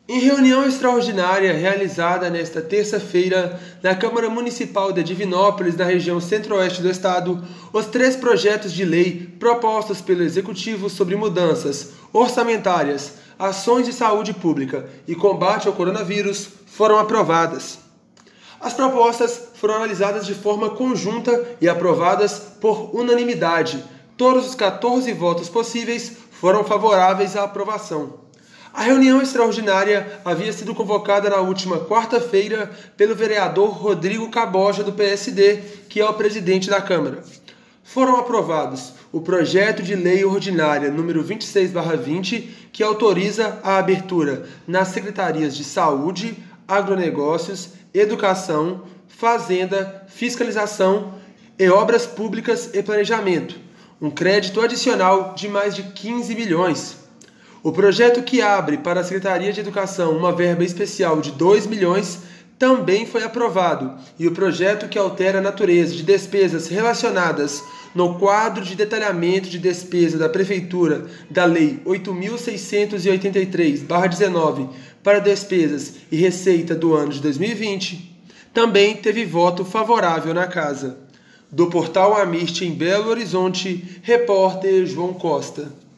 Em reunião extraordinária realizada nesta terça-feira na Câmara Municipal de Divinópolis, na região centro-oeste do estado, os 3 projetos de lei propostos pelo Executivo sobre mudanças orçamentárias, ações de saúde pública e combate ao coronavírus foram aprovadas. As propostas foram analisadas de forma conjunta e aprovadas por unanimidade. Todos os 14 votos possíveis foram favoráveis à aprovação. A reunião extraordinária havia sido convocada na última quarta-feira pelo vereador Rodrigo Caboja, do PSD, que é o presidente da Câmara. Foram aprovados o projeto de lei ordinária número 26/20, que autoriza a abertura nas secretarias de Saúde, Agronegócios, Educação, Fazenda, Fiscalização e Obras Públicas e Planejamento, um crédito adicional de mais de 15 milhões. O projeto que abre para a Secretaria de Educação uma verba especial de 2 milhões também foi aprovado, e o projeto que altera a natureza de despesas relacionadas no quadro de detalhamento de despesa da Prefeitura da Lei 8.683/19 para despesas e receita do ano de 2020, também teve voto favorável na Casa. Do Portal Amiste em Belo Horizonte, repórter João Costa.